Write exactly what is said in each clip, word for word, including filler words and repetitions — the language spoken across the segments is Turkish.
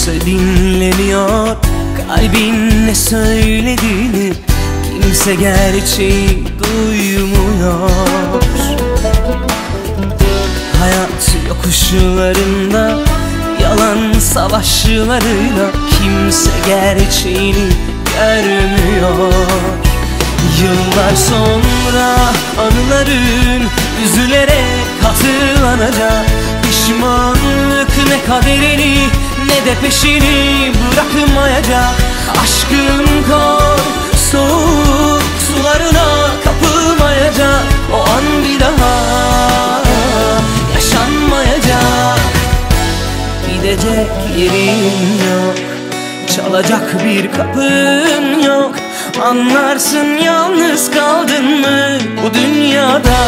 kimse dinlemiyor kalbin ne söylediğini, kimse gerçeği duymuyor. Hayat yokuşlarında yalan savaşlarıyla kimse gerçeğini görmüyor. Yıllar sonra anıların üzülerek hatırlanacak. Pişmanlık ne kaderini ne de peşini bırakmayacak. Aşkın kor soğuk sularına kapılmayacak. O an bir daha yaşanmayacak. Gidecek yerin yok, çalacak bir kapın yok. Anlarsın yalnız kaldın mı bu dünyada.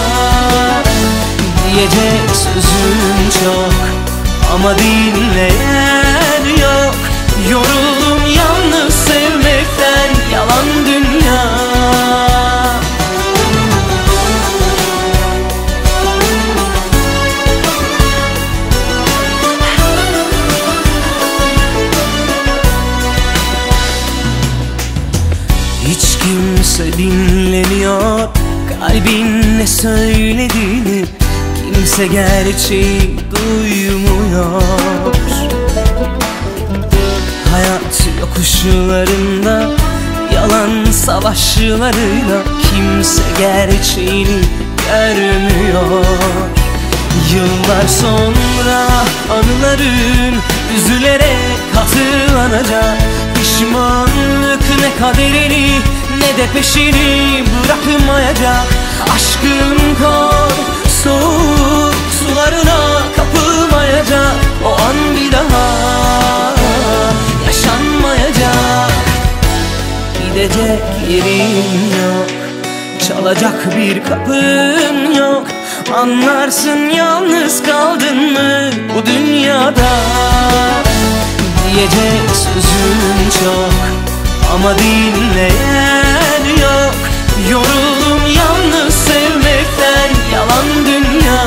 Diyecek sözüm çok ama dinleyen yok. Yoruldum yalnız sevmekten, yalan dünya. Hiç kimse dinlemiyor kalbin ne söylediğini, kimse gerçeği duymuyor. Hayat yokuşlarında yalan savaşlarıyla kimse gerçeğini görmüyor. Yıllar sonra anıların üzülerek hatırlanacak. Pişmanlık ne kaderini ne de peşini bırakmayacak. Aşkın kor soğuk sularına kapılmayacak. O an bir daha yaşanmayacak. Gidecek yerin yok, çalacak bir kapın yok. Anlarsın yalnız kaldın mı bu dünyada. Diyecek sözüm çok ama dinleyen yok. Yoruldum yalnız sevmekten, yalan dünya.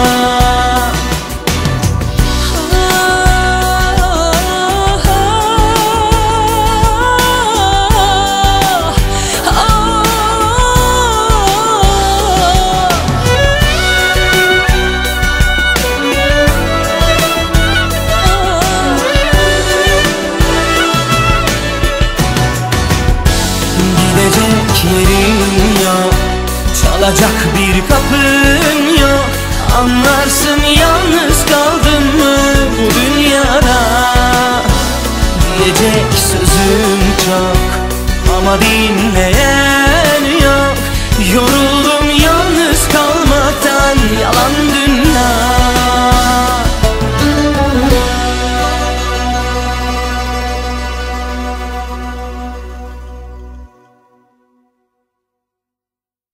Gidecek yerin yok, çalacak bir kapın yok. Anlarsın yalnız kaldın mı bu dünyada. Diyecek sözüm çok ama dinleyen yok. Yoruldum yalnız kalmaktan, yalan